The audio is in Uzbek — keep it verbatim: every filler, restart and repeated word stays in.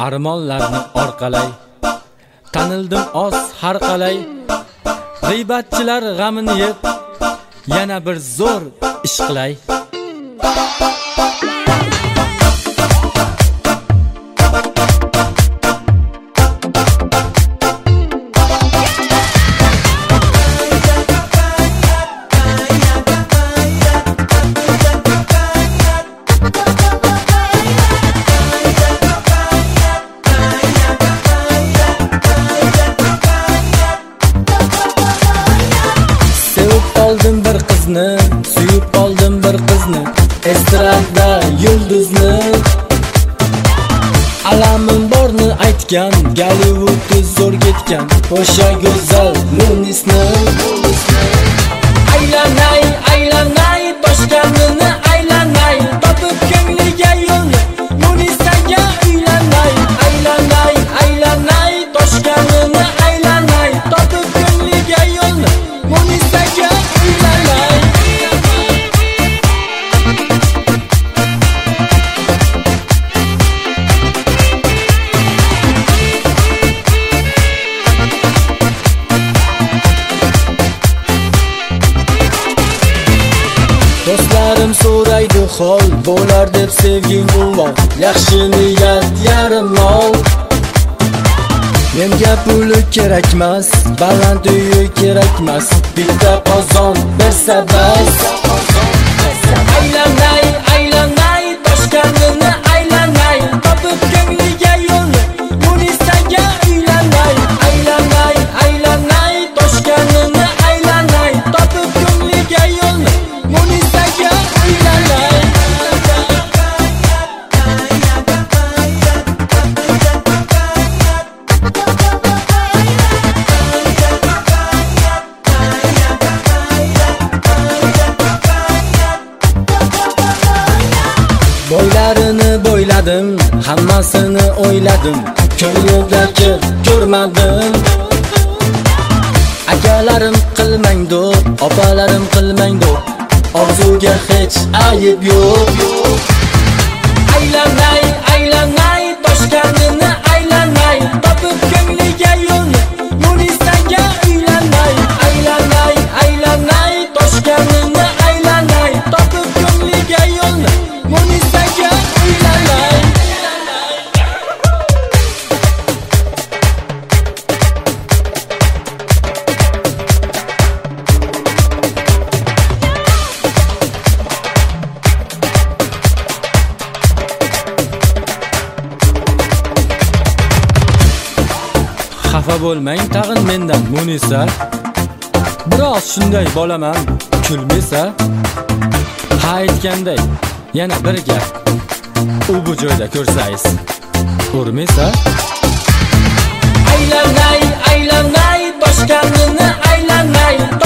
armonlarni orqalay, tanildim oz har qalay. G'iybatchilar g'amini yeb, yana bir zo'r ish qilay. Oldim bir qizni, suyib oldim bir qizni, estrada yulduzni. Alamim borni aytgan, Gollywoodga zo'r ketgan, o'sha go'zal Munisni. Aylanay, aylanay, toshganini aylanay, topib ko'ngliga yo'lni, Munisaga uylanay. Aylanay, aylanay, toshganini aylanay, topib ko'ngliga yo'lni, Munisaga uylanay. Do'stlarim so'raydi hol, bo'lar deb sevging ulug', yaxshi niyat yarim mol. Menga puli kerakmas, baland uyi kerakmas, bitta qozon bersa bas. Aylanay, aylanay, toshganini aylanay, topib ko'ngliga yo'lni, Munisaga uylanay. Aylanay, aylanay, toshganini aylanay, topib ko'ngliga yo'lni, Munisaga uylanay. Boylarini bo'yladim, hammasini o'yladim, ko'nglimdagi ko'rmadim. Akalarim qilmang do'q, opalarim qilmang do'q, orzuga hech ayib yo'q. Aylanay, aylanay, toshganini aylanay, topib ko'ngliga yo'lni, Munisaga uylanay. Aylanay, aylanay, toshganini aylanay, topib ko'ngliga yo'lni, Munisaga uylanay. Xafa bo'lmang tag'in mendan Munisa, biroz shunday bolaman kulmasa. Ha aytganday yana bir gap, u bu joyda ko'rsangiz urmasa. Aylanay, aylanay, toshganini aylanay,